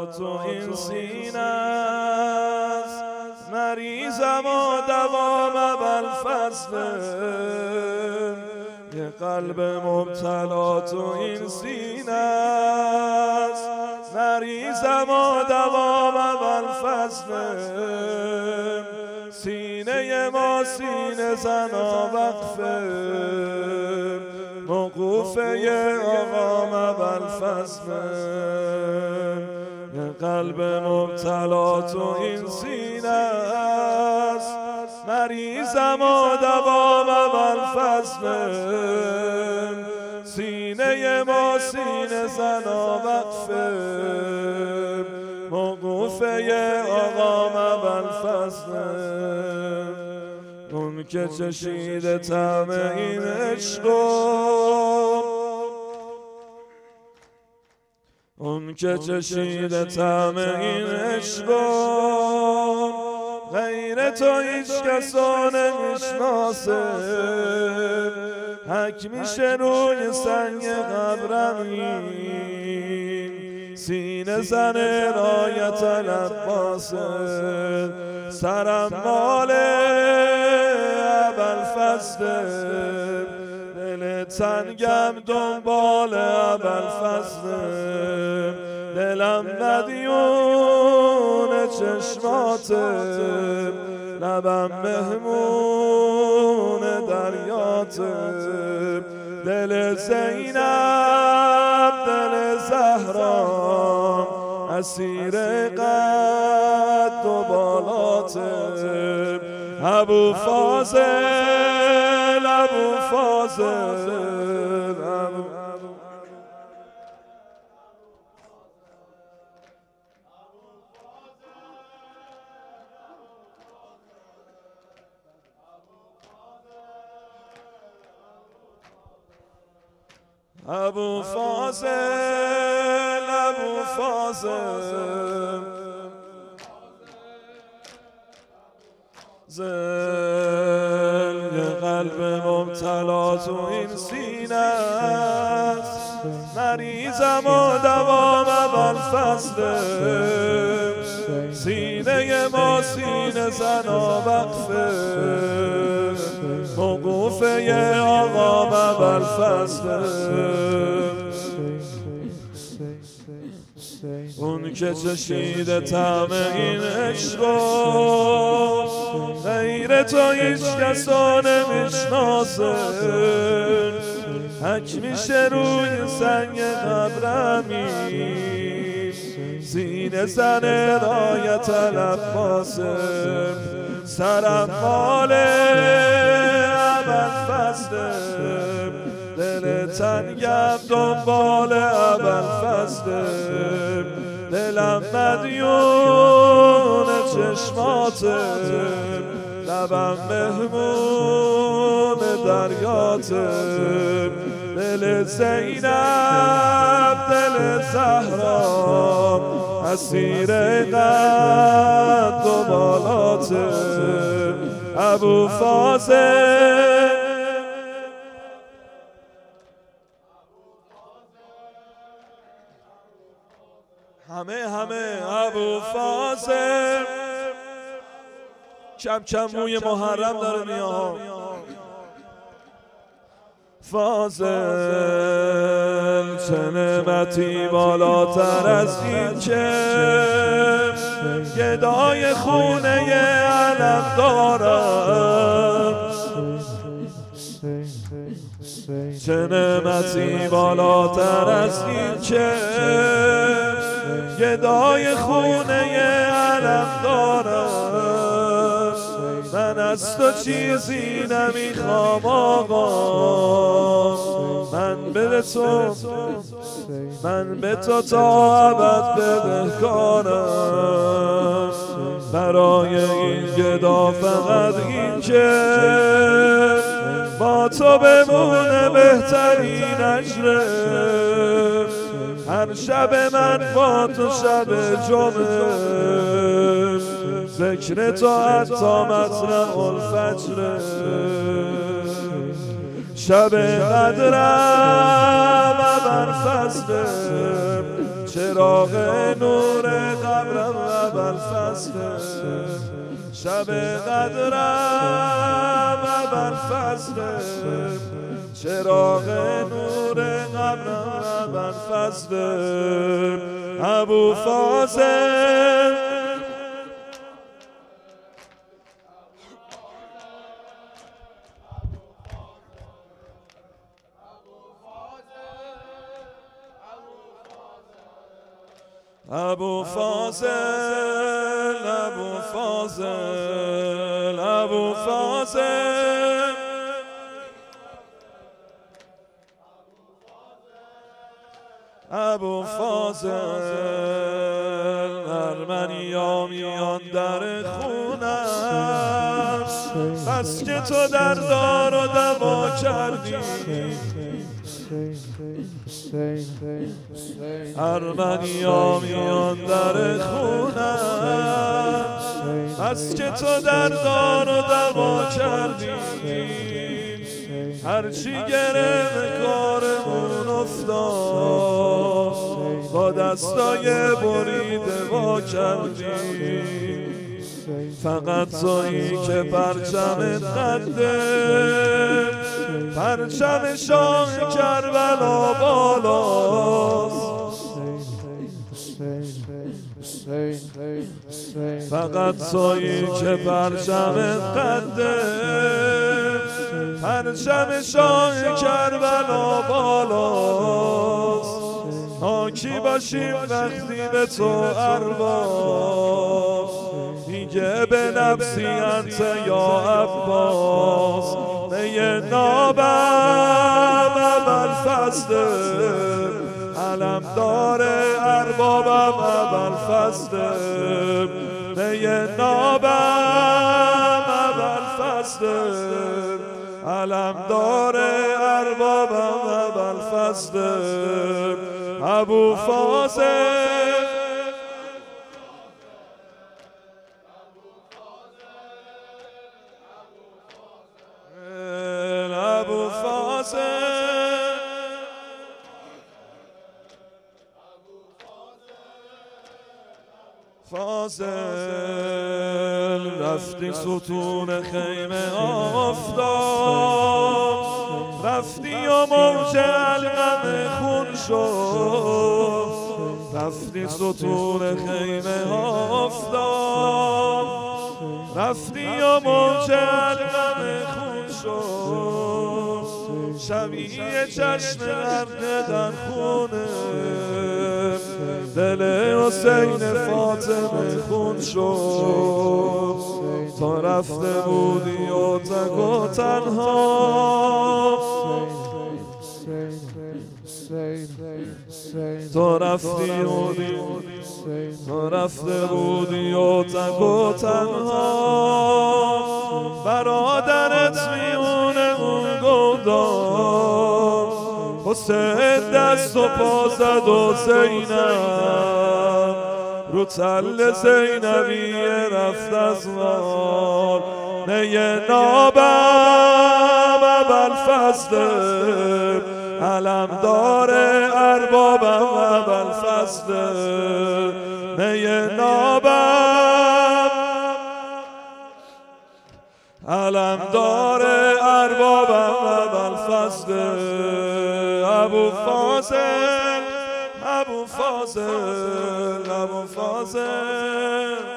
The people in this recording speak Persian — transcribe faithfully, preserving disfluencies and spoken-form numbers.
مبتلا تو این سینه است، مریضم و دوام اول فصله. یه قلب مبتلا تو این سینه است، مریضم و دوام اول فصله. سینه ما سینه زنا وقفه، موقوفه آقام اول فصله. یه قلب مبتلا تو این سینه است، مریضم و دوام اول فصله. سینه ما سینه زنا وقفه، موقوفه آقام اول فصله. اون که چشیده طعم این عشقو، اون که چشیده طعم این عشقو، غیر تو هیچ کسا نمیشناسه. حک میشه روی سنگ قبرمین، سینه زن رایت العباسه. سرم مال ابوالفضله، دل تنگم دنبال ابوالفضله. دلم مدیون چشماته، لبم مهمون دریاته. دل زینب دل زهرا، اسیر قد و بالاته. ابو فاضل ابو فاضل ابو ابو فاضل ابو فاضل زل. یه قلب مبتلا تو این سینه است، مریضم و دوام اول فصله. سینه ما سینه زنا وقفه، موقوفه آقام اول فصله. اون که چشیده طعم این عشقو، غیر تو هیچ کسا نمیشناسه. حک میشه روی سنگ قبرمین، سینه زن رایت العباسه. سرم مال ابوالفضله، دل تنگم دنبال ابوالفضله. دلم مدیون چشماته، لبم مهمون دریاته. دل زینب دل زهرا، اسیر قد و بالاته. ابو فاضل همه همه ابو فاضل. کم کم موی محرم داره میاد. فاضل چه نعمتی بالاتر از این که گدای خونه علم دارم. چه نعمتی بالاتر از این که گدای خونه علم دارم. من از تو چیزی نمیخوام آقا، من به تو من به تو تا ابد بدهکارم. برای این گدا فقط این که با تو بمونه بهترین اجره. هر شب من با تو شب جمعه، ذکر تو حتی مطلع الفجر. شب قدرم ابوالفضله، چراغ نور قبرم و بالفصل شب قدرم و بالفصل چراغ نور قبرم و بالفصل ابو فاضل ابو فاضل ابو فاضل ابو فاضل ابو فاضل ارمنیا میان در خونم بس که تو در دار و دوا کردی ارمنیا میان در خونم بس که تو در دار و دوا کردی هرچی گره کارمون افتاد با دستای بریده وا کردی فقط تویی که پرچم قده پرچم شاه کربلا بالاست فقط تویی که پرچم قده پرچم شاه کربلا بالاست حاکی باشیم وقتی به تو ارباب میگه به نفسی انت یا عباس میه نابم اول فصل علم داره اربابم اول فصل میه نابم اول فصل علم داره اربابم اول فصل ابو فاضل ابو فاضل فاضل رفتی ستون خیمه آفتاب رفتی و موج علقم خون شد رفتی ستون خیمه آفتاب رفتی و موج علقم خون شد شبیه چشم غرقه در خونه دل حسین فاطمه خون شد تا رفته بودی و تک و تنها تا رفتی بودی تا رفته بودی و تک و تنها برادرت میونه اون گودان حسین دست و پا زد و زینب رو تل زینبیه رفت از مال میه نابم اول فصل علم داره اربابم اول فصل میه نابم علم داره اربابم اول فصل ابو فاضل ابو فاضل ابو فاضل